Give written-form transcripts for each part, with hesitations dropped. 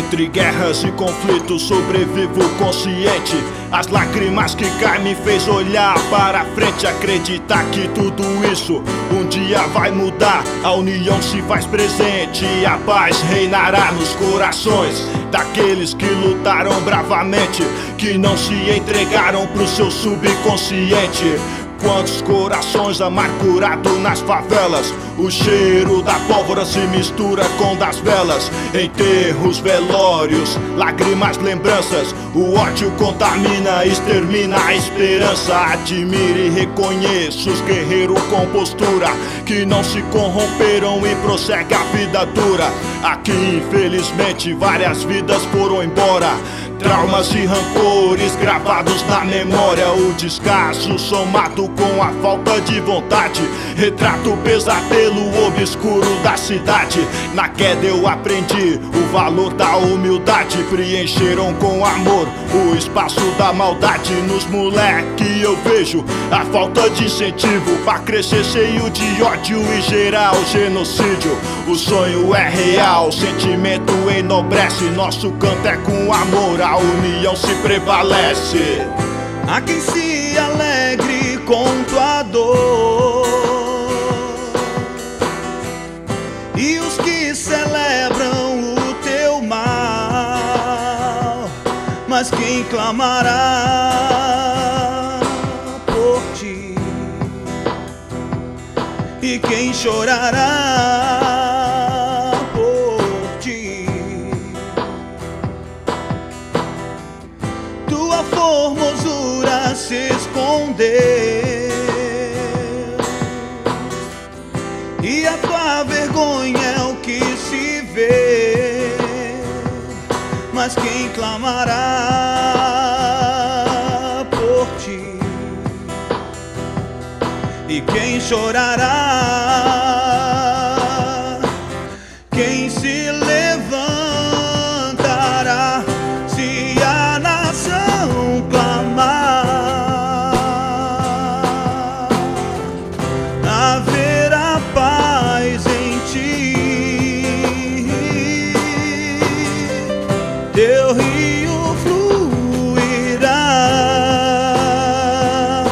Entre guerras e conflitos sobrevivo consciente. As lágrimas que caem me fez olhar para frente, acreditar que tudo isso um dia vai mudar. A união se faz presente e a paz reinará nos corações daqueles que lutaram bravamente, que não se entregaram pro seu subconsciente. Quantos corações amargurados nas favelas. O cheiro da pólvora se mistura com das velas. Enterros, velórios, lágrimas, lembranças. O ódio contamina, extermina a esperança. Admire e reconheço os guerreiros com postura, que não se corromperam e prossegue a vida dura. Aqui infelizmente várias vidas foram embora. Traumas e rancores gravados na memória. O descaso somado com a falta de vontade retrata o pesadelo obscuro da cidade. Na queda eu aprendi o valor da humildade. Preencheram com amor o espaço da maldade. Nos moleque eu vejo a falta de incentivo pra crescer cheio de ódio e gerar o genocídio. O sonho é real, o sentimento enobrece. Nosso canto é com amor, a união se prevalece. Há quem se alegre com tua dor, e os que celebram o teu mal. Mas quem clamará por ti, e quem chorará por ti. Tua formosura se escondeu, e a tua vergonha é o que se vê. Mas quem clamará por ti, e quem chorará, quem se levantará, se a nação clamar, haverá paz em ti. Teu rio fluirá,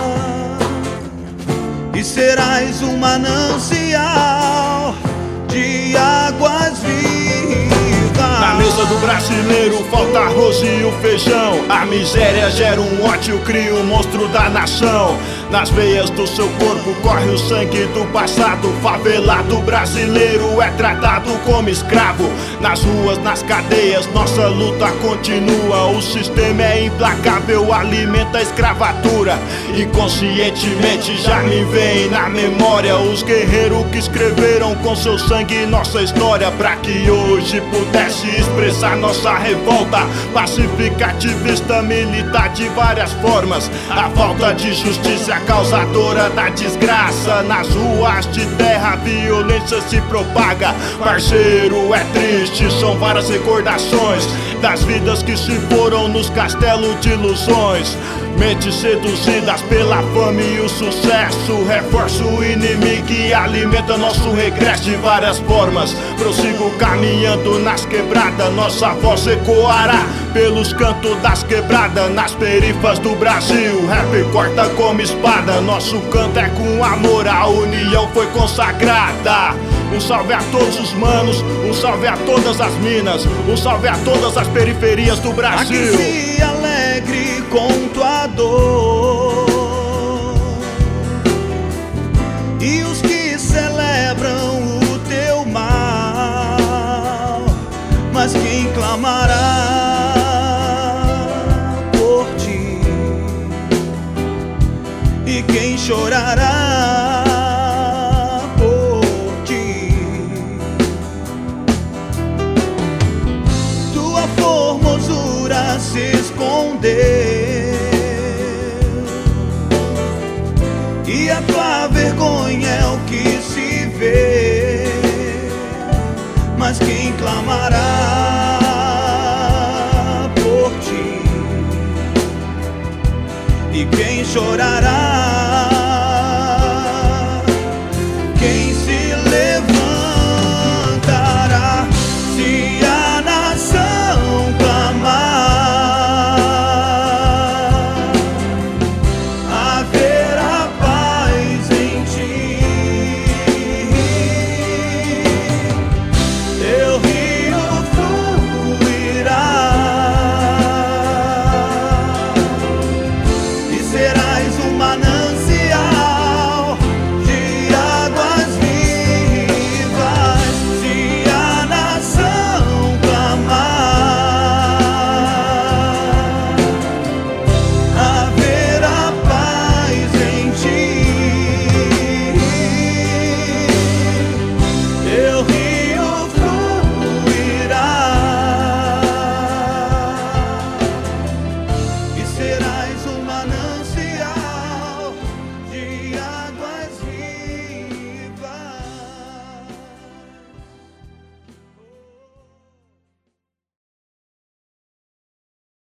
e serás um manancial de águas vivas. Na mesa do brasileiro falta arroz e o feijão. A miséria gera um ódio, cria um monstro da nação. Nas veias do seu corpo corre o sangue do passado. Favelado brasileiro é tratado como escravo. Nas ruas, nas cadeias, nossa luta continua. O sistema é implacável, alimenta a escravatura. Inconscientemente já me vem na memória os guerreiros que escreveram com seu sangue nossa história, pra que hoje pudesse expressar nossa revolta pacífica, ativista, militar de várias formas. A falta de justiça é a causadora da desgraça. Nas ruas de terra a violência se propaga. Parceiro, é triste, são várias recordações das vidas que se foram nos castelos de ilusões. Mentes seduzidas pela fama e o sucesso. Reforça o inimigo e alimenta nosso regresso de várias formas. Prossigo caminhando nas quebradas, nossa voz ecoará pelos cantos das quebradas. Nas perifas do Brasil, rap corta como espada. Nosso canto é com amor, a união foi consagrada. Um salve a todos os manos, um salve a todas as minas, um salve a todas as periferias do Brasil. Há quem se alegre com tua dor, e os que celebram o teu mal. Mas quem clamará por ti, e quem chorará por ti. Tua formosura se escondeu, e a tua vergonha é o que se vê. Mas quem clamará por ti, e quem chorará